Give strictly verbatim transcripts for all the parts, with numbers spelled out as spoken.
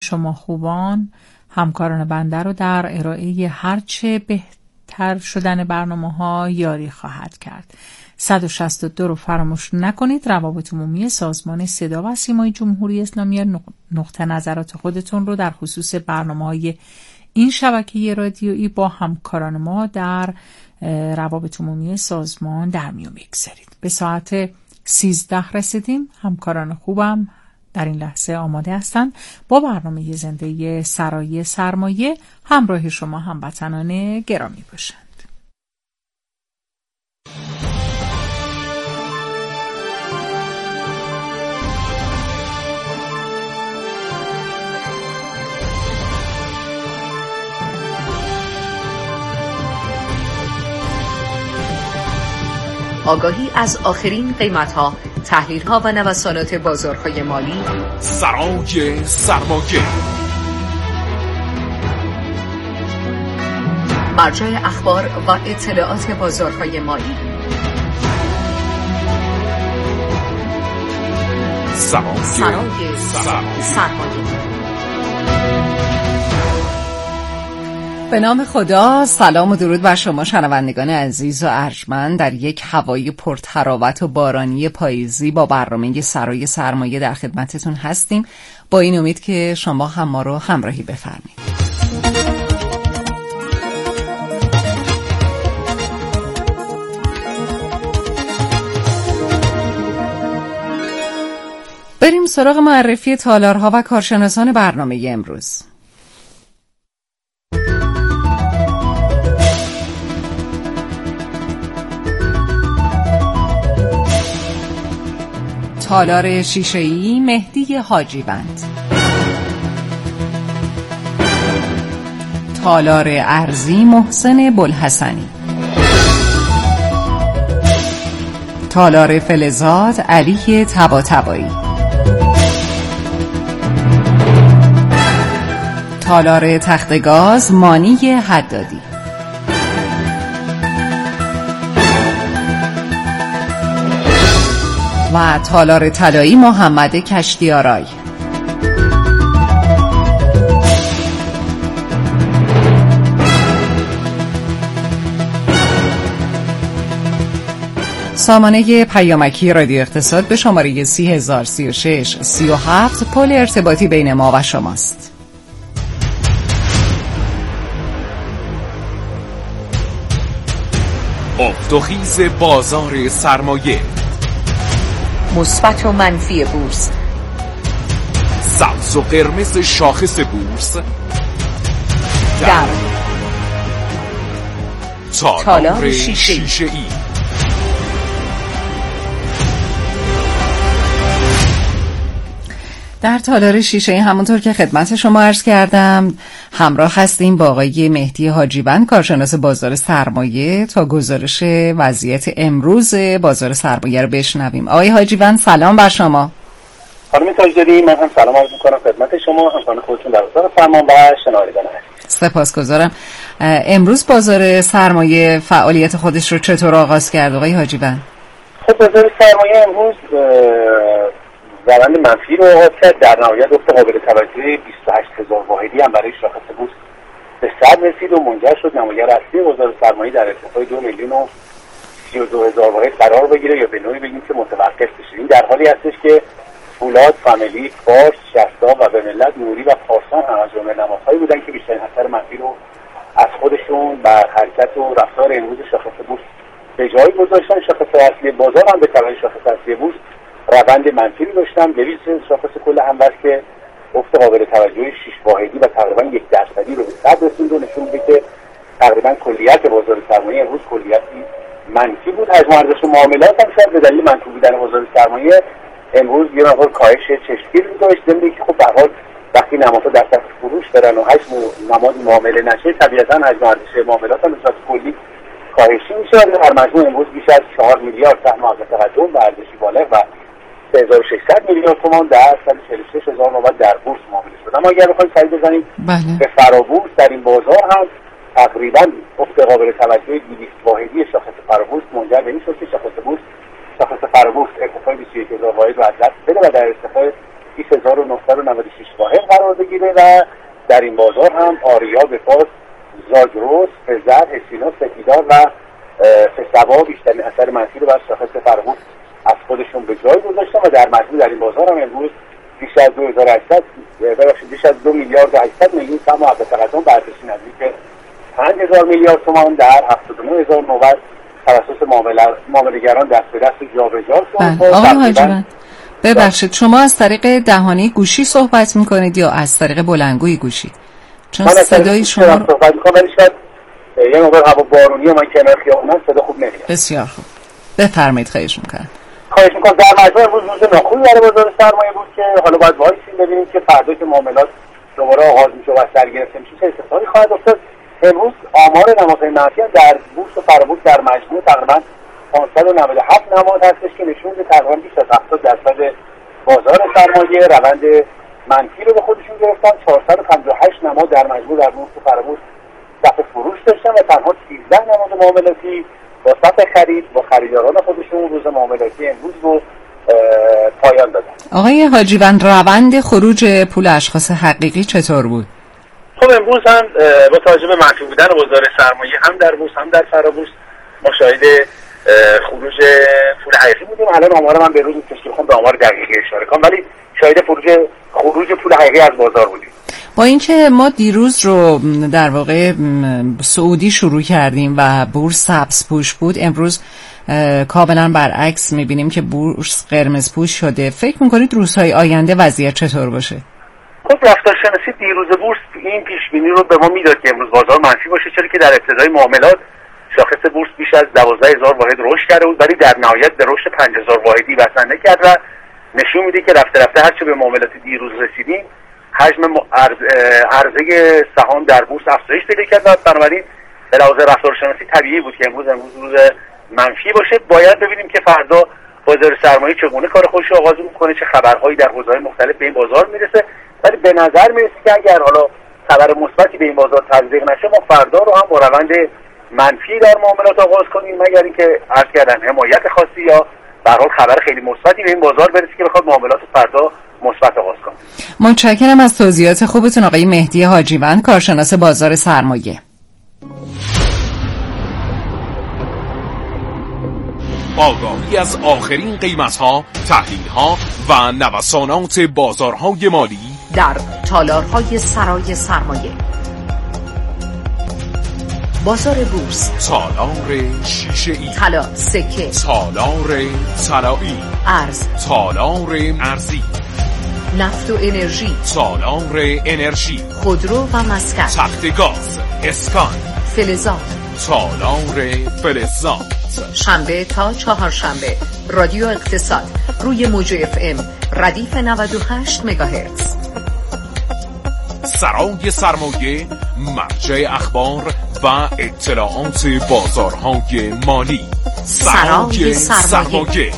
شما خوبان همکاران بنده رو در ارائه هرچه بهتر شدن برنامه‌ها یاری خواهد کرد. صد و شصت و دو رو فراموش نکنید. روابط عمومی سازمان صدا و سیمای جمهوری اسلامی نقطه نظرات خودتون رو در خصوص برنامه‌های این شبکه رادیویی با همکاران ما در روابط عمومی سازمان در میون بگذارید. به ساعت سیزده رسیدیم. همکاران خوبم در این لحظه آماده هستند با برنامه زنده سرای سرمایه همراه شما هموطنان گرامی باشند. آگاهی از آخرین قیمت‌ها، تحلیل‌ها و نوسانات بازارهای مالی. سرای سرمایه، مرجع اخبار و اطلاعات بازارهای مالی. سرای سرای سرمایه. به نام خدا، سلام و درود بر شما شنوندگان عزیز و ارجمند در یک هوای پرتراوت و بارانی پاییزی با برنامه سرای سرمایه در خدمتتون هستیم، با این امید که شما هم ما رو همراهی بفرمایید. بریم سراغ معرفی تالارها و کارشناسان برنامه امروز. تالار شیشه‌ای مهدی حاجیوند، تالار ارزی محسن بوالحسنی، تالار فلزات علی طباطبایی، تالار تختگاز مانی حدادی، و تالار طلایی محمد کشتیارای. سامانه پیامکی رادیو اقتصاد به شماره سی هزار سی و شش سی و هفت پل ارتباطی بین ما و شماست. افت و خیز بازار سرمایه، مثبت و منفی بورس، سبز و قرمز شاخص بورس در تالار شیشه‌ای. در تالار شیشه‌ای همونطور که خدمت شما عرض کردم همراه هستیم با آقای مهدی حاجیوند، کارشناس بازار سرمایه، تا گزارش وضعیت امروز بازار سرمایه رو بشنویم. آقای حاجیوند سلام بر شما. خانم تاجداری، من هم سلام عرض می‌کنم خدمت شما، همکاران خودتون در اتاق فرمان و شنوندگان عزیز. سپاسگزارم. امروز بازار سرمایه فعالیت خودش رو چطور آغاز کرد آقای حاجیوند؟ خب بازار سرمایه امروز روند منفی رو آغاز کرد. در نهایت افت قابل توجهی بیست و هشت هزار واحدی هم برای شاخص بورس به صد رسید و منجر شد نمایر اصلی بازار سرمایه در ارتفاع دو میلیون و سی و دو هزار واحد قرار بگیره یا به نوعی بگیم که متوقف بشه. این در حالی هستش که فولاد، فامیلی، فارس، شستا و به ملت، نوری و پارسان هم از جمله نمادهایی بودن که بیشترین اثر منفی رو از خودشون بر حرکت و رفتار امروز شاخص بورس به جایی گذاشتن. شاخص اصلی بازار هم به تبع شاخص اصلی بورس روند منفی رو داشتن. دویست شاخص کل همبر که افت قابل توجهی شش واحدی و تقریبا یک درصدی رو به صد رسید و نشون میده که تقریبا کلیت بازار سرمایه امروز کلیتی منفی بود. حجم ارزش معاملات هم شاید به دلیل منفی بودن بازار سرمایه امروز یه مقدار کاهش چشمگیر رو داشت. ضمن که خب به هر حال وقتی نمادها در سطح فروش برن و حجم نماد معامله نشه طبیعتا حجم ارزش معاملات هم به صورت کلی کاهشی میشه. در مجموع امروز بیش از چهار میلیارد سهم عقب تقدم و ارزشی بالغ و سه هزار و ششصد میلیارد تومان در صد و چهل و شش هزار نوبت در بورس معامله شد. اما اگر بخوایم سعی بزنیم بله. به فرابورس در این بازار هم تقریبا افت قابل توجه دویست واحدی شاخص فرابورس منجر به این شد که شاخص بورس شاخص فرابورس ارتفاع بیست و یک هزار واحد رو از دست بده و در ارتفاع بیست هزار و نهصد و نود و شش ساحل قرار بگیره و در این بازار هم آریا، وفاس، زاگرس، فزر، هسینا، سپیدار و فسبا بیشترین اثر منفی رو بر شاخص فرهوش از خودشون به جای گذاشتن و در مجموع در این بازار هم امروز بیش از دو هزار و هشتصد ببخشید بیش از دو میلیارد و هشتصد میلیون سهم عبدالقدم برداشتی نزدیک پنج هزار میلیارد تومان در هفتاد و نه هزار نوبت توسط معامله‌گران دست به دست جابجا شد. آقای حاجیوند ببخشید شما از طریق دهانی گوشی صحبت میکنید یا از طریق بلندگوی گوشی؟ چون صدای شما رو صحبت میکنم ولی شاید یه موقع هوا بارونی من کنار خیابونم صدا خوب نمیاد. بسیار خوب بفرمایید. خواهش میکنم. خواهش میکنم. در مجموع امروز روز ناخوبی برای بازار سرمایه بود که حالا باید وایسیم ببینیم که فردا که معاملات دوباره آغاز میشه و سر گرفته میشه چه اتفاقی خواهد افتاد. امروز آمار نمادهای منفی در بورس و فرابورس در مجموع تقریبا پانصد و نود و هفت نماد هستش که نشون میده تقریبا بیش از هفتاد درصد بازار سرمایه روند منفی رو به خودشون گرفتن. چهارصد و پنجاه و هشت نماد در مجموع در بورس و فرابورس صف فروش داشتن و تنها سیزده نماد معاملاتی با صف خرید با خریداران خودشون روز معاملاتی امروز رو پایان دادن. آقای حاجیوند روند خروج پول اشخاص حقیقی چطور بود؟ خب امروز هم با توجه به منفی بودن بازار سرمایه هم در بورس هم در فرابورس ما شاهد خروج پول حقیقی بودیم. الان آمار من به روز تشکیل خون به آمار دقیقی اشاره کنم ولی شاهد خروج خروج پول حقیقی از بازار بودیم. با اینکه ما دیروز رو در واقع سعودی شروع کردیم و بورس سبز پوش بود، امروز کاملا برعکس میبینیم که بورس قرمز پوش شده. فکر میکنید روزهای آینده وضعیت چطور باشه؟ خب رفتارشناسی دیروز بورس این پیش بینی رو به ما میداد که امروز بازار منفی باشه، چرا که در ابتدای معاملات شاخص بورس بیش از دوازده هزار واحد رشد کرده بود ولی در نهایت به رشد پنج هزار واحدی بسنده کرد و نشون میده که رفته رفته هرچه به معاملات دیروز رسیدیم حجم عرضه سهام در بورس افزایش پیدا کرد و بنابراین به لحاظ رفتارشناسی طبیعی بود که امروز امروز روز منفی باشه. باید ببینیم که فردا بازار سرمایه چگونه کار خودش رو آغاز میکنه، چه خبرهایی در حوزه‌های مختلف به این بازار میرسه. ولی به نظر میرسه که اگر حالا خبر مثبتی به این بازار تزریق نشه ما فردا رو هم با روند منفی در معاملات آغاز کنیم، مگر اینکه عرض کردن حمایت خاصی یا به هر حال خبر خیلی مثبتی به این بازار برسه که بخواد معاملات فردا مثبت آغاز کنه. متشکرم از توضیحات خوبتون آقای مهدی حاجیوند، کارشناس بازار سرمایه. آگاهی از آخرین قیمت‌ها، تحلیل‌ها و نوسانات بازارهای مالی در تالارهای سرای سرمایه. بازار بورس، تالار شیشه‌ای، طلا، سکه، تالار طلایی، ارز، تالار ارزی، نفت و انرژی، تالار انرژی، خودرو و مسکن، تخت گاز، اسکان، فلزات، تالار فلزات. شنبه تا چهارشنبه رادیو اقتصاد روی موج اف ام ردیف نود و هشت مگاهرتز. سرای سرمایه، مرجع اخبار و اطلاعات بازارهای مالی. سرای سرمایه, سرمایه.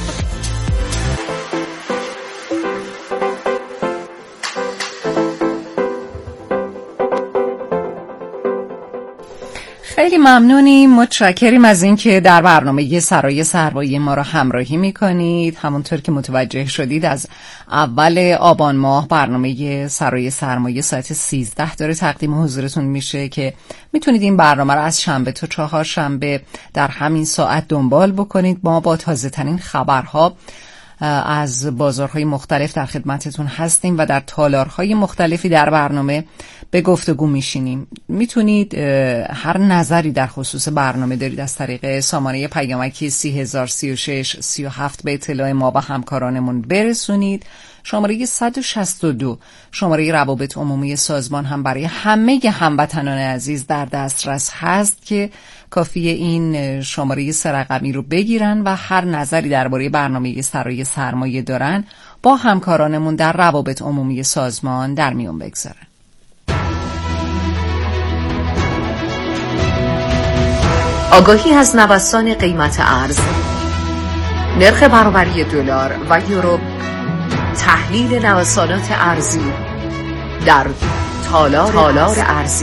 خیلی ممنونیم، متشکریم از اینکه در برنامه سرای سرمایه ما را همراهی میکنید. همونطور که متوجه شدید از اول آبان ماه برنامه سرای سرمایه ساعت سیزده داره تقدیم حضورتون میشه که میتونید این برنامه را از شنبه تا چهارشنبه در همین ساعت دنبال بکنید. ما با تازه ترین خبرها از بازارهای مختلف در خدمتتون هستیم و در تالارهای مختلفی در برنامه به گفتگو میشینیم. میتونید هر نظری در خصوص برنامه دارید از طریق سامانه پیامکی سی هزار سی و شش سی و هفت به اطلاع ما و همکارانمون برسونید. شماره صد و شصت و دو شماره روابط عمومی سازمان هم برای همه هموطنان عزیز در دسترس هست که کافیه این شماره سه رقمی رو بگیرن و هر نظری درباره برنامه سرای سرمایه دارن با همکارانمون در روابط عمومی سازمان در میون بگذارن. آگاهی از نوسان قیمت ارز، نرخ برابری دلار و یورو، تحلیل نوسانات ارزی در تالار, تالار ارزی.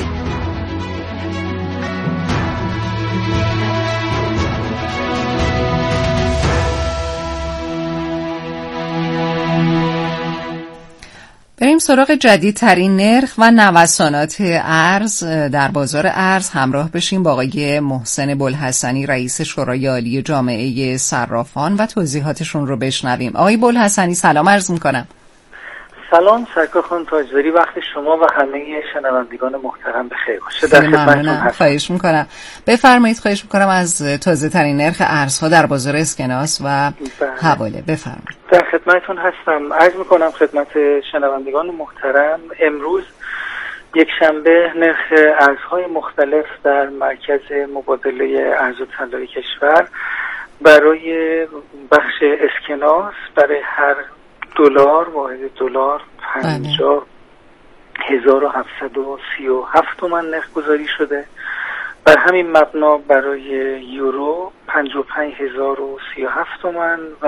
بریم سراغ جدیدترین نرخ و نوسانات ارز در بازار ارز همراه بشیم با آقای محسن بوالحسنی، رئیس شورای عالی جامعه صرافان و توضیحاتشون رو بشنویم. آقای بوالحسنی سلام عرض میکنم. سلام سرکار خانم تاجداری، وقت شما و همه شنوندگان محترم بخیر باشه. در خدمتتون هستم. خواهش میکنم. بفرمایید. خواهش میکنم از تازه ترین نرخ ارزها در بازار اسکناس و حواله بفرمایید. در خدمتتون هستم. عرض میکنم خدمت شنوندگان محترم، امروز یک شنبه نرخ ارزهای مختلف در مرکز مبادله ارز و طلای کشور برای بخش اسکناس برای هر دلار واحد دلار پنجاه هزار و هفتصد و سی و هفت تومان نرخ گذاری شده. بر همین مبنا برای یورو پنجاه و پنج هزار و سی و هفت تومان و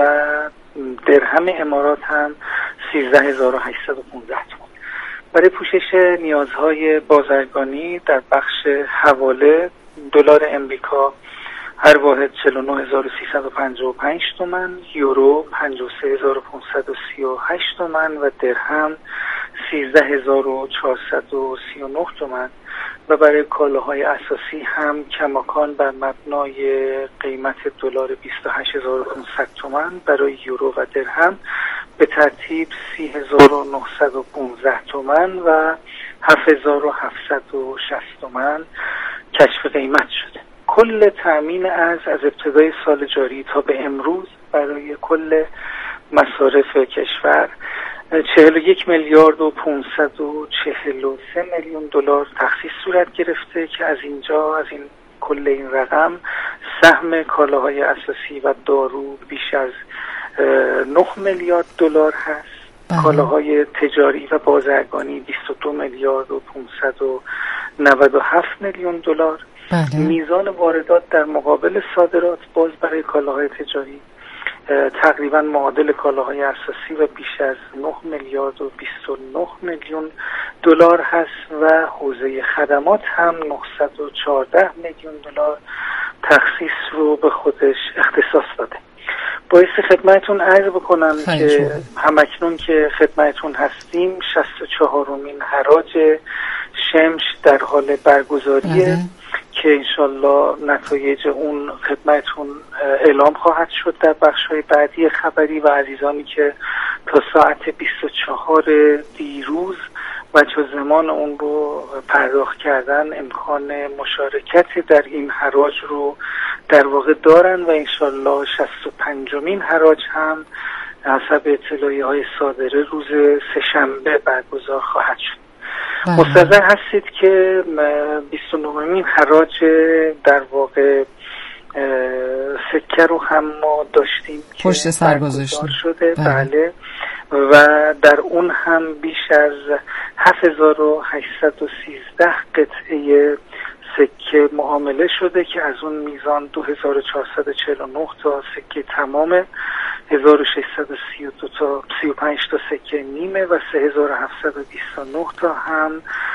درهم امارات هم سیزده هزار و هشتصد و پانزده تومان. برای پوشش نیازهای بازرگانی در بخش حواله دلار امریکا هر واحد چهل و نه هزار و سیصد و پنجاه و پنج تومان، یورو پنجاه و سه هزار و پانصد و سی و هشت تومان و درهم سیزده هزار و چهارصد و سی و نه تومان. و برای کالاهای اساسی هم کماکان بر مبنای قیمت دلار بیست و هشت هزار و پانصد تومان، برای یورو و درهم به ترتیب سی هزار و نهصد و پانزده تومان و هفت هزار و هفتصد و شصت تومان کشف قیمت شده. کل تأمین ارز از ابتدای سال جاری تا به امروز برای کل مصارف کشور چهل و یک میلیارد و پانصد و چهل و سه میلیون دلار تخصیص صورت گرفته که از اینجا از این کل این رقم سهم کالاهای اساسی و دارو بیش از نه میلیارد دلار هست. کالاهای تجاری و بازرگانی بیست و دو میلیارد و پانصد و نود و هفت میلیون دلار. بله. میزان واردات در مقابل صادرات باز برای کالاهای تجاری تقریبا معادل کالاهای اساسی و بیش از نه میلیارد و بیست و نه میلیون دلار هست و حوزه خدمات هم نهصد و چهارده میلیون دلار تخصیص رو به خودش اختصاص داده. باعث خدمتون عرض بکنم که همکنون که خدمتون هستیم شصت و چهارمین حراج شمش در حال برگزاریه که انشالله نتایج اون خدمتون اعلام خواهد شد در بخش‌های بعدی خبری و عزیزانی که تا ساعت بیست و چهار دیروز و چه زمان اون رو پرداخت کردن امکان مشارکت در این حراج رو در واقع دارن و انشالله شصت و پنجمین حراج هم حسب اطلاعیه‌های صادره روز سه‌شنبه برگزار خواهد شد. مستحضر هستید که بیست و نهمین حراج در واقع سکه رو هم ما داشتیم پشت سر گذاشتیم شده. بله. و در اون هم بیش از هفت هزار و هشتصد و سیزده قطعه سکه معامله شده که از اون میزان دو هزار و چهارصد و چهل و نه تا سکه تمامه، هزار و ششصد و سی و دو تا سی و پنج تا سکه نیمه و سه هزار و هفتصد و بیست و نه تا هم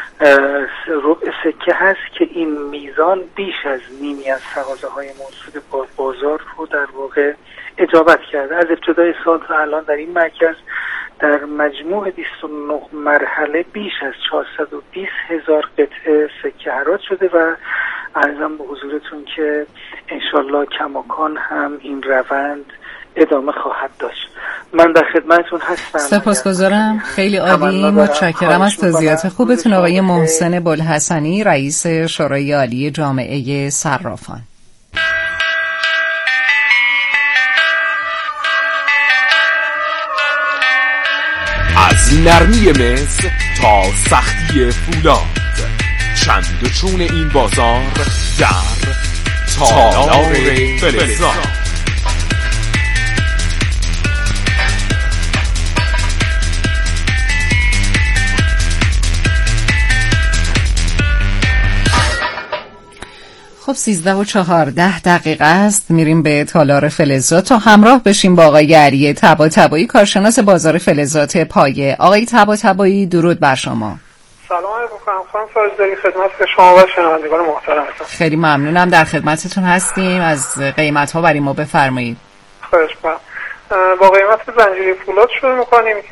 ربع سکه هست که این میزان بیش از نیمی از تقاضاهای موجود بازار رو در واقع اجابت کرده. از ابتدای سال تا الان در این مرکز در مجموع بیست و نه مرحله بیش از چهارصد و بیست هزار قطعه سکه حراج شده و عرضم به حضورتون که انشالله کماکان هم این روند ادامه خواهد داشت. من در خدمتتون هستم. سپاسگزارم. خیلی عالی. متشکرم از توضیحات خوبتون آقای محسن بوالحسنی، رئیس شورای عالی جامعه صرافان. از نرمی مصر تا سختی فولاد، چند و چون این بازار در تالار فلزات. خب سیزده و چهارده دقیقه است. میریم به تالار فلزات تا همراه بشیم با آقای علی طباطبایی، کارشناس بازار فلزات پایه. آقای طباطبایی درود بر شما. سلام علیکم خانم فرزداری، خدمت شما و شنوندگان محترم هستم. خیلی ممنونم، در خدمتتون هستیم. از قیمت ها برای ما بفرمایید. خواهش می‌کنم. با قیمت زنجیره فولاد شروع می‌کنیم که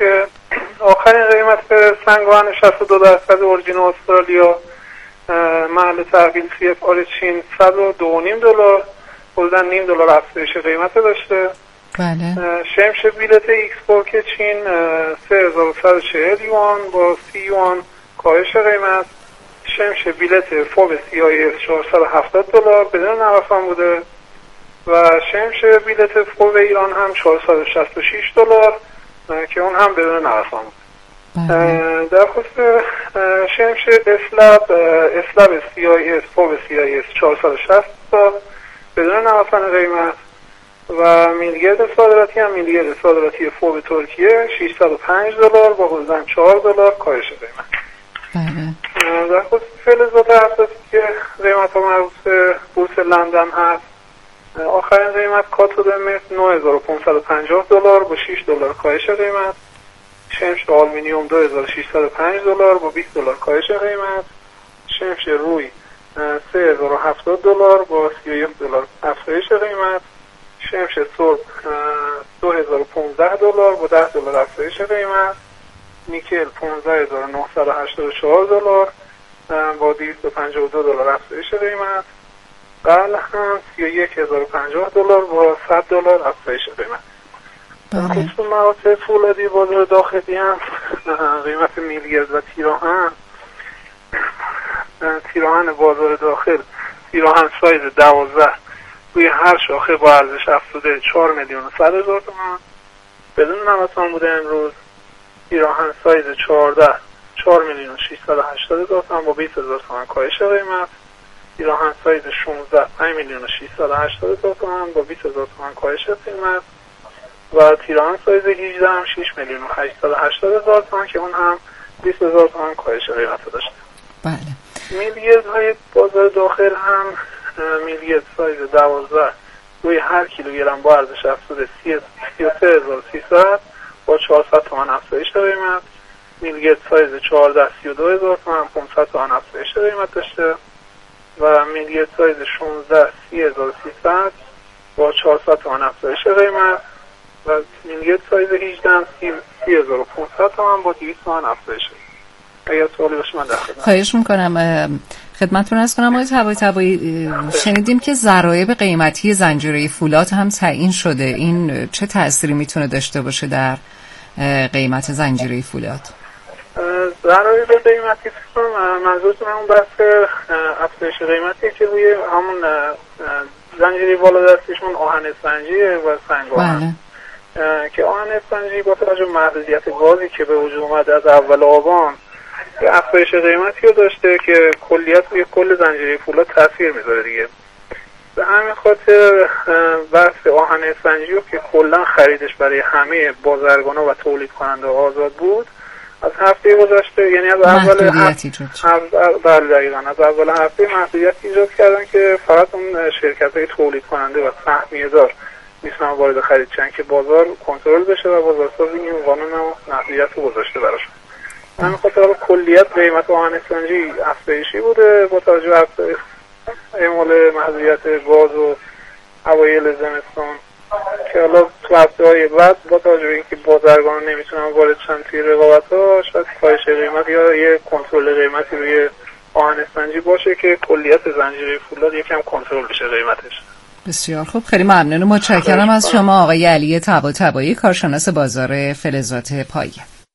آخرین قیمت سنگ آهن شصت و دو درصد اورجین استرالیا محل تحویل سی اف آر چین صد و دو و نیم دلار حدوداً نیم دلار افزایش قیمت داشته. بله. شمش بیلت ایکسپورک چین سه هزار و صد و چهل یوان با سی یوان کاهش قیمت. شمش بیلت فوب سی آی اس چهارصد و هفتاد دلار بدون نوسان بوده و شمش بیلت فوب ایران هم چهارصد و شصت و شش دلار که اون هم بدون نوسان بود. بله. در خصوص شمش اسلب اسلب سی آی اس فوب سی آی اس چهارصد و شصت دلار بدون نوسان قیمت و میلگرد صادراتی هم میلگرد صادراتی فوب ترکیه ششصد و پنج دلار با حدوداً چهار دلار کاهش قیمت. بله. در خصوص فلزات اساسی که قیمت ها مربوط به بورس لندن هست، آخرین قیمت کاتود مس نه هزار و پانصد و پنجاه دلار با شش دلار کاهش قیمت. شمش آلومینیوم دو هزار و ششصد و پنج دلار با بیست دلار کاهش قیمت. شمش روی سه هزار و هفتاد دلار با سی و یک دلار افزایش قیمت. شمش سرب دو هزار و پانزده دلار با ده دلار افزایش قیمت. نیکل پانزده هزار و نهصد و هشتاد و چهار دلار با دویست و پنجاه و دو دلار افزایش قیمت. قل هم سی و یک هزار و پنجاه دلار با صد دلار افزایش قیمت. خصوص مواد فولادی بازار داخلی هم قیمت میلگرد و تیراهن تیراهن بازار داخل تیراهن سایز دوازده روی هر شاخه با ارزش افزوده چهار میلیون و صد هزار تومان بدون نوسان بوده. امروز تیراهن سایز چهارده چهار میلیون و ششصد و هشتاد هزار تومان با بیست هزار تومان کاهش قیمت. تیراهن سایز شانزده پنج میلیون و ششصد و هشتاد هزار تومان با بیست هزار تومان کاهش قیمت و تیراهن سایز هجده هم شش میلیون و هشتصد و هشتاد هزار تومان که اون هم بیست هزار تومان کاهش قیمت داشته. بله. میلگرد های بازار داخل هم میلگرد سایز دوازده روی هر کیلوگرم با ارزش افزوده سی و سه هزار و سیصد با چهارصد تومان افزایش قیمت. میلگرد سایز چهارده سی و دو هزار تومان پانصد تومان افزایش قیمت داشته و میلگرد سایز شانزده سی هزار و سیصد با چهارصد تومان افزایش قیمت و میلگرد سایز هجده سی هزار و پانصد تومان با دویست تومان افزایش قیمت. اگر سوالی باشه من در خدمت. خواهش میکنم. خدمتتون عرض کنم آقای طباطبایی، شنیدیم که ضرایب قیمتی زنجیره فولاد هم تعیین شده. این چه تأثیری میتونه داشته باشه در قیمت زنجیره فولاد؟ ضرایب قیمتی منظورتون همون بحث افزایش قیمتی که روی همون زنجیره بالا دستشون آهن اسفنجی و سنگ آهن که آهن اسفنجی با توجه به محدودیت گازی که به وجود اومده از اول آبان افزایش قیمتی رو داشته که کلیت روی کل زنجیره فولاد تاثیر میذاره دیگه. به همین خاطر بحث آهن اسفنجی رو که کلا خریدش برای همه بازرگانا و تولید کننده آزاد بود، از هفته گذشته یعنی از اول هفته بله دقیقاً از اول هفته محدودیت ایجاد کردن که فقط اون شرکت‌های تولید کننده و سهمیه دار میتونن وارد خرید چن که بازار کنترل بشه و بازارساز این قانون و محدودیت رو گذاشته براشون. همین خاطر کلیت قیمت آهن اسفنجی افزایشی بوده با توجه به اعمال محدودیت گاز و اوایل زمستان که حالا تو هفته‌های بعد با توجه به اینکه بازرگان نمیتونن وارد شن توی رقابت‌ها شاید کاهش قیمت یا یه کنترل قیمتی روی آهن اسفنجی باشه که کلیت زنجیره فولاد یکم کنترل بشه قیمتش. بسیار خوب، خیلی ممنون و متشکرم از شما آقای علی طباطبایی، کارشناس بازار فلزات پایه.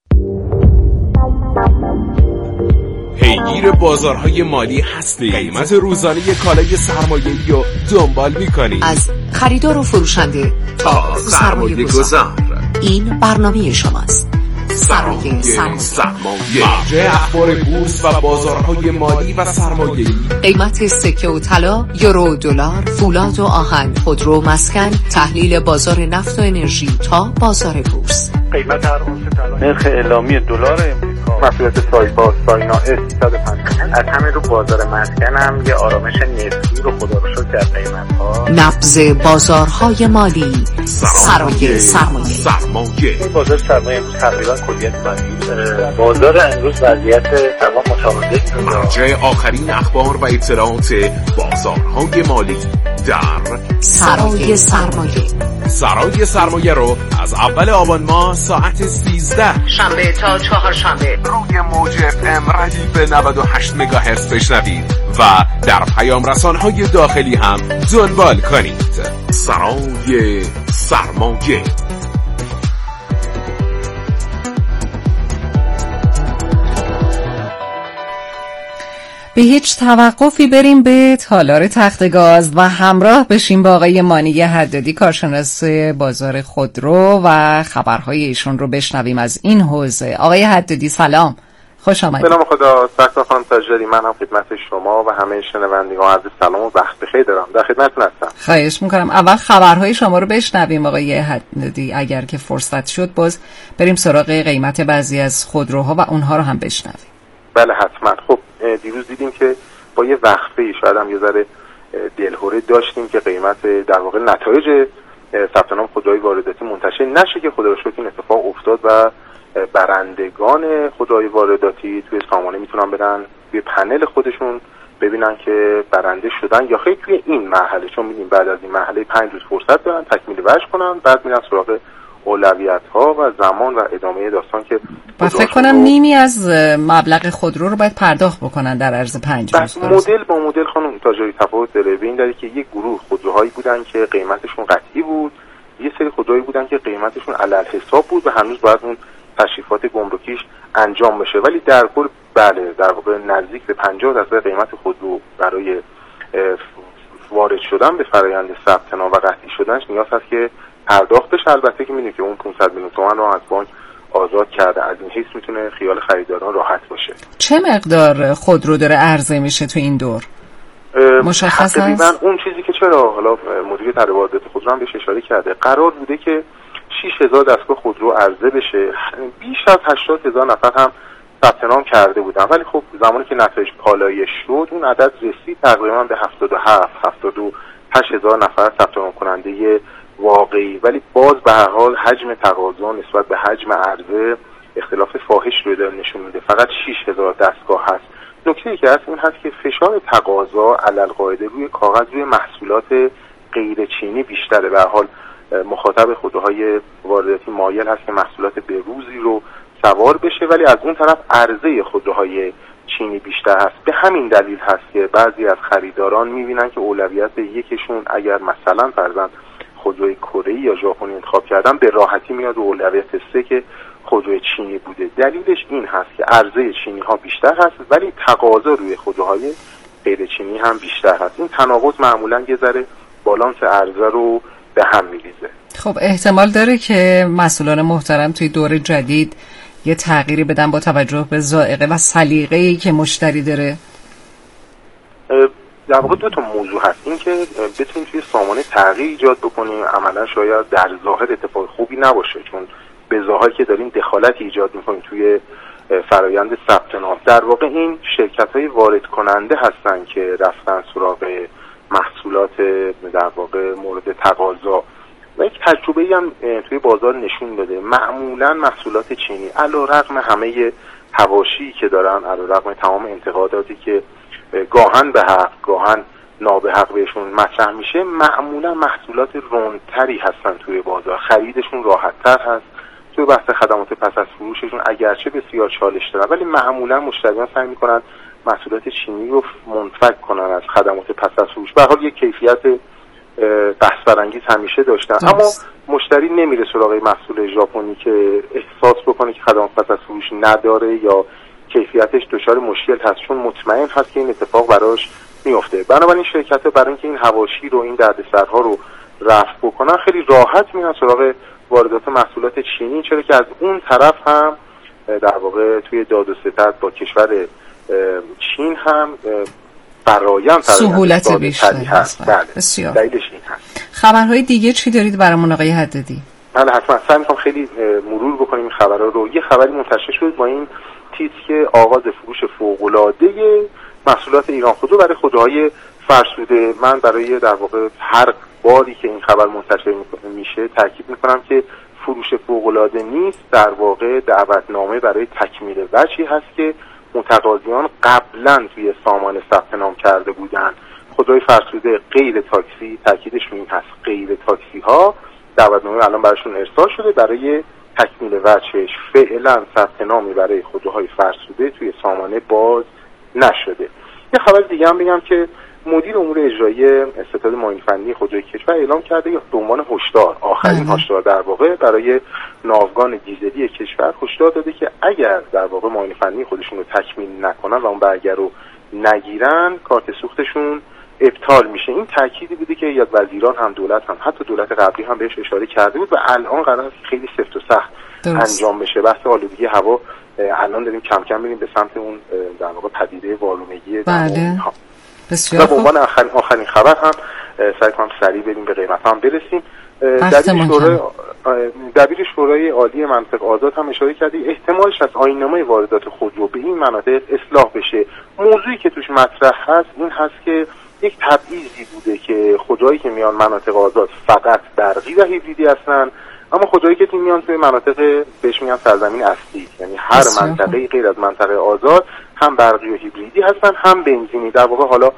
پیگیر بازارهای مالی هستی؟ قیمت روزانه کالای سرمایه‌ای رو دنبال می‌کنی؟ از خریدار و فروشنده تا سرمایه گذار این برنامه شماست. سرمایه سرمایه مرجع اخبار بورس و بازارهای مالی و سرمایه‌ای، قیمت سکه و طلا، یورو، دلار، فولاد و آهن، خودرو، مسکن، تحلیل بازار نفت و انرژی تا بازار بورس. قیمت هر اونس طلا، نرخ اعلامی دلار امریکا، مسئولیت سایپا، ساینا اس صد و پنجاه. از همین رو بازار مسکن هم یه آرامش نسبی رو خدا رو شکر در قیمت‌ها. نبض بازارهای مالی، سرمایه سرمایه سرمایه بازار سرمایه امروز تقریبا کلیت منفی. بازار امروز وضعیت تمام متعادل. مرجع آخرین اخبار و اطلاعات بازارهای مالی در سرمایه سرمایه. سرای سرمایه رو از اول آبان ماه ساعت سیزده شنبه تا چهارشنبه روی موج اف ام ردیف نود و هشت مگاهرتز بشنوید و در پیام رسانهای داخلی هم دنبال کنید. سرای سرمایه. به هیچ توقفی بریم به تالار تخت گاز و همراه بشیم با آقای مانی حدادی، کارشناس بازار خودرو، و خبرهای ایشون رو بشنویم از این حوزه. آقای حدادی سلام، خوش آمدید. به نام خدا. سرکار خانم تاجری، من هم خدمت شما و همه شنوندگان عرض سلام و وقت بخیر دارم. در خدمتتون هستم. خواهش میکنم. اول خبرهای شما رو بشنویم آقای حدادی، اگر که فرصت شد باز بریم سراغ قیمت بعضی از خودروها و اونها رو هم بشنویم. بله حتما. خب دیروز دیدیم که با یه وقفه‌ای شاید هم یه ذره دلهوره داشتیم که قیمت در واقع نتایج ثبت نام خودروهای وارداتی منتشر نشه که خدا رو شکر این اتفاق افتاد و برندگان خودروهای وارداتی توی سامانه میتونن برن توی پنل خودشون ببینن که برنده شدن یا خیلی توی این مرحله، چون می‌بینیم بعد از این مرحله پنج روز فرصت دارن تکمیل وجه کنن، بعد میرن سراغ اولویت‌ها و زمان و ادامه داستان که و فکر کنم نیمی از مبلغ خودرو رو باید پرداخت بکنن در عرض پنج روز. مدل با مدل خانم تاجری تفاوت داره. به این دلیل که یک گروه خودروهایی بودن که قیمتشون قطعی بود، یه سری خودروهایی بودن که قیمتشون علل حساب بود و هنوز باید اون تشریفات گمرکیش انجام بشه، ولی در کل بله در واقع نزدیک به پنجاه درصد قیمت خودرو برای وارد شدن به فرآیند ثبت نام و قطعی شدنش نیاز هست که پرداخت بشه. البته که می‌دونید که اون پانصد میلیون تومان رو از بانک آزاد کرده، از این حیث میتونه خیال خریداران راحت باشه. چه مقدار خودرو داره عرضه میشه تو این دور؟ مشخص هست؟ تقریبا اون چیزی که چرا حالا مدیر تروادات خودرو هم بهش اشاره کرده، قرار بوده که شش هزار دستگاه خودرو عرضه بشه، بیش از هشتاد هزار نفر هم ثبت نام کرده بودن، ولی خب زمانی که نتایج پالایش شد اون عدد رسید تقریبا به هفتاد و هفت هفتاد و هشت هزار نفر ثبت نام کننده واقعی، ولی باز به هر حال حجم تقاضا نسبت به حجم عرضه اختلاف فاحش رو داره نشون میده. فقط شش هزار دستگاه هست. نکته‌ای که هست این هست که فشار تقاضا علالقاعده روی کاغذ روی محصولات غیر چینی بیشتره. به هر حال مخاطب خودروهای وارداتی مایل هست که محصولات بروزی رو سوار بشه، ولی از اون طرف عرضه خودروهای چینی بیشتر هست. به همین دلیل هست که بعضی از خریداران میبینن که اولویت یکشون اگر مثلا فرضاً خودروی کره یا ژاپنی انتخاب کردن به راحتی میاد و اولویت سه که خودروی چینی بوده. دلیلش این هست که عرضه چینی ها بیشتر هست ولی تقاضا روی خودروهای غیر چینی هم بیشتر هست. این تناقض معمولا یه ذره بالانس عرضه رو به هم میریزه. خب احتمال داره که مسئولان محترم توی دور جدید یه تغییری بدن با توجه به ذائقه و سلیقه‌ای که مشتری داره؟ در واقع دو تا موضوع هست. این که بتونیم توی سامانه تغییر ایجاد بکنیم عملا شاید در ظاهر اتفاق خوبی نباشه، چون به ظاهر که داریم دخالت ایجاد میکنیم توی فرآیند ثبت نام. در واقع این شرکت‌های وارد کننده هستن که رفتن سراغ محصولات در واقع مورد تقاضا و یک تجربه‌ای هم توی بازار نشون داده معمولا محصولات چینی علیرغم همه حواشی که دارن، علیرغم تمام انتقاداتی که گاهن به حق گاهن نابحق بهشون مطرح میشه، معمولا محصولات رونتری هستن توی بازار، خریدشون راحت‌تر هست. توی بحث خدمات پس از فروششون اگرچه بسیار چالش دارن ولی معمولا مشتریان سعی میکنن محصولات چینی رو منفک کنن از خدمات پس از فروش. به هر حال یک کیفیت بحث برانگیز همیشه داشتن دست. اما مشتری نمیره سراغ محصول ژاپنی که احساس بکنه که خدمات پس از فروش نداره یا کیفیتش دچار مشکل هست، چون مطمئن هست که این اتفاق براش میفته. بنابراین شرکت‌ها برای اینکه این حواشی رو، این دردسرها رو رفع بکنن خیلی راحت میان سراغ واردات محصولات چینی، چرا که از اون طرف هم در واقع توی داد و ستد با کشور چین هم فرآیند سهولت بیشتری هست. بله. بسیار. دلیلش این هست. خبرهای دیگه چی دارید برامون آقای حدادی؟ بله حتما سعی می‌کنم خیلی مرور بکنیم این خبرها رو. یه خبری منتشر شد با این تیتر که آغاز فروش فوق‌العاده محصولات ایران خودرو برای خودروهای فرسوده. من برای در واقع هر باری که این خبر منتشر میشه تاکید میکنم که فروش فوق‌العاده نیست، در واقع دعوتنامه برای تکمیل وجهی هست که متقاضیان قبلا توی سامانه ثبت نام کرده بودن. خودروی فرسوده غیر تاکسی، تاکیدش این هست غیر تاکسی ها دعوتنامه الان براشون ارسال شده. برای تکمیل وجهش فعلا ثبت نامی برای خودروهای فرسوده توی سامانه باز نشده. یه خبر دیگه هم بگم که مدیر امور اجرایی ستاد معاینه فنی خودروی کشور اعلام کرده که به عنوان هشدار، آخرین هشدار در واقع برای ناوگان دیزلی کشور، هشدار داده که اگر در واقع معاینه فنی خودشون رو تکمیل نکنن و اون برگه رو نگیرن، کارت سوختشون ابطال میشه. این تأکیدی بوده که یا وزیران هم دولت هم حتی دولت قبلی هم بهش اشاره کرده بود و الان قرار خیلی سفت و سخت درست انجام بشه. بحث آلودگی هوا الان داریم کم کم بریم به سمت اون در واقع پدیده وارونگی. بله. بسیار و به عنوان آخرین آخرین خبر هم سعی کنم سریع بریم به قیمت هم برسیم. دبیر شورای دبیر شورای عالی منطق آزاد هم اشاره کرده احتمالش از آیین‌نامه واردات خودرو به این مناطق اصلاح بشه. موضوعی که توش مطرح هست این هست که یک تبعیضی بوده که خودروهایی که میان مناطق آزاد فقط برقی و هیبریدی هستن، اما خودروهایی که میان توی مناطق بهش میگن سرزمین اصلی، یعنی هر منطقه غیر از منطقه آزاد هم برقی و هیبریدی هستن هم بنزینی. در واقع حالا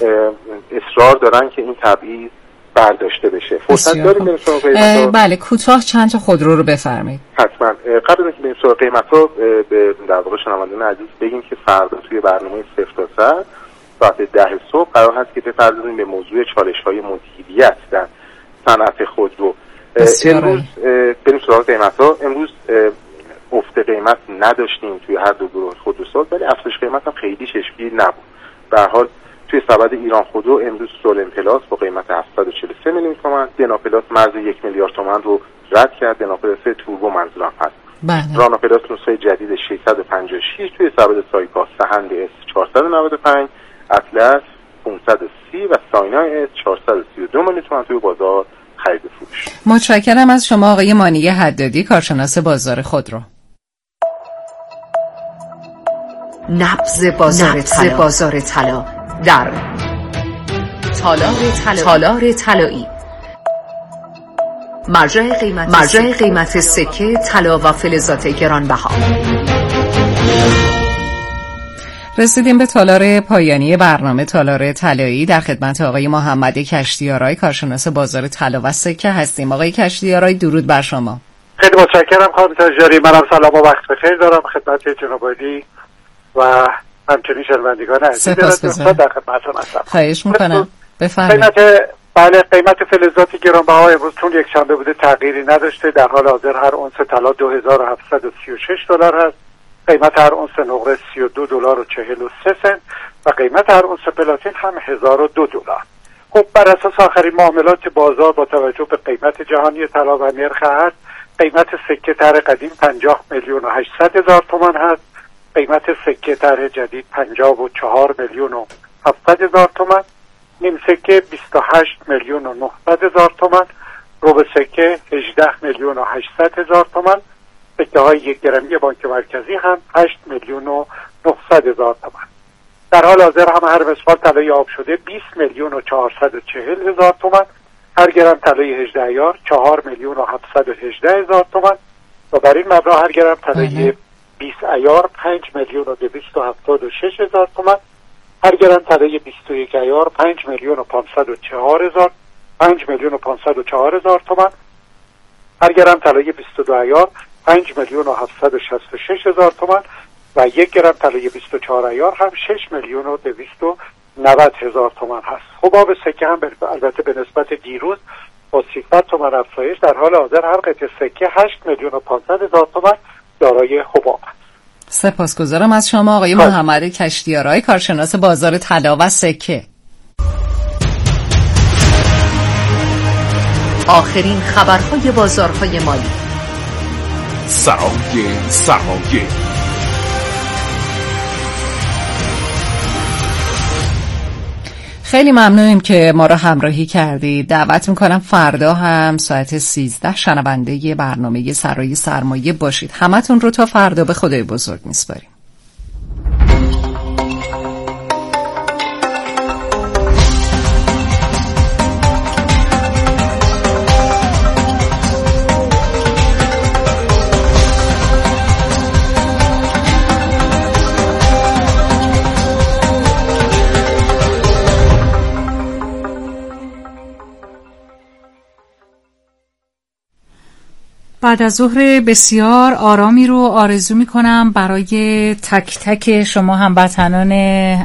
اصرار دارن که این تبعیض برداشته بشه. فرصت داریم بریم سراغ قیمت‌ها؟ بله، کوتاه چند تا خودرو رو بفرمایید. حتما. قبل از اینکه بریم سراغ قیمت‌ها به در واقع شنوندگان عزیز بگیم که فردا توی برنامه صفر تا صد ساعت ده صبح قرار هست که بپردازیم به موضوع چالش‌های مدیریت در صنعت خودرو. امروز بریم سراغ قیمت‌ها. امروز افت قیمت نداشتیم توی هر دو گروه خودروساز، ولی افزایش قیمت هم خیلی چشمگیر نبود. به هر حال توی سبد ایران خودرو امروز سولن پلاس با قیمت هفتصد و چهل و سه میلیون تومان، دنا پلاس مرز یک میلیارد تومان رو رد کرد. دنا پلاس توربو منظورم هست. بله. رانا پلاس نسخه جدید ششصد و پنجاه و شش توی سبد سایپا سهند اس چهارصد و نود و پنج، اطلس پانصد و سی و ساینای اس چهارصد و سی و دو میلیون تومان توی بازار خرید و فروش. متشکرم از شما آقای مانی حدادی، کارشناس بازار خودرو. نبض بازار طلا. بازار طلا در تالار طلا. تالار طلایی. مرجع قیمت مرجع قیمت سکه، طلا و فلزات گرانبها. رسیدیم به تالار پایانی برنامه تالار طلایی. در خدمت آقای محمد کشتیارای، کارشناس بازار طلا و سکه هستیم. آقای کشتیارای، درود بر شما. خیلی متشکرم خانم تاجری. منم سلام و وقت بخیر دارم خدمت جناب عالی و همچنین شنوندگان عزیز رادیو در خدمتتون هستم. خواهش می‌کنم. بفرمایید. قیمت بله قیمت فلزات گرانبها امروز چون یک شنبه بوده تغییری نداشته. در حال حاضر هر اونس طلا دو هزار و هفتصد و سی و شش دلار هست. قیمت هر اونس نقره سی و دو دلار و چهل و سه سنت و قیمت هر اونس پلاتین هم هزار و دو دلار. خب بر اساس آخرین معاملات بازار با توجه به قیمت جهانی طلا و نرخ ارز، قیمت سکه طرح قدیم پنجاه میلیون و هشتصد هزار تومان هست. قیمت سکه طرح جدید پنجاه و چهار میلیون و هفتصد هزار تومان. نیم سکه بیست و هشت میلیون و نهصد هزار تومان. ربع سکه هجده میلیون و هشتصد هزار تومان. سکه های یک گرمی بانک مرکزی هم هشت میلیون و نهصد هزار تومان. در حال حاضر هم هر مسفال طلای آب شده بیست میلیون و چهارصد و چهل هزار تومان. هر گرم طلای هجده عیار چهار میلیون و هفتصد و هجده هزار تومان و بر این مبلغ هر گرم طلای بیست عیار پنج میلیون و دویست و هفتاد و شش هزار تومان. هر گرم طلای بیست و یک عیار پنج میلیون و پانصد و چهار هزار پنج میلیون و پانصد و چهار هزار تومان. هر گرم طلای بیست و دو عیار پنج میلیون و هفتصد و شصت و شش هزار تومان و یک گرم طلای بیست و چهار عیار هم شش میلیون و دویست و نود هزار تومان هست. حباب سکه هم البته به نسبت دیروز با سیصد تومان افزایش در حال حاضر هر قطعه سکه هشت میلیون و پانصد هزار تومان دارای حباب است. سپاسگزارم از شما آقای محمد کشتیارای، کارشناس بازار طلا و سکه. آخرین خبرهای بازارهای مالی. سرای سرمایه. خیلی ممنونیم که ما رو همراهی کردید. دعوت میکنم فردا هم ساعت سیزده شنونده برنامه سرای سرمایه باشید. همتون رو تا فردا به خدای بزرگ میسپاریم. بعد از ظهر بسیار آرامی رو آرزو می کنم برای تک تک شما هموطنان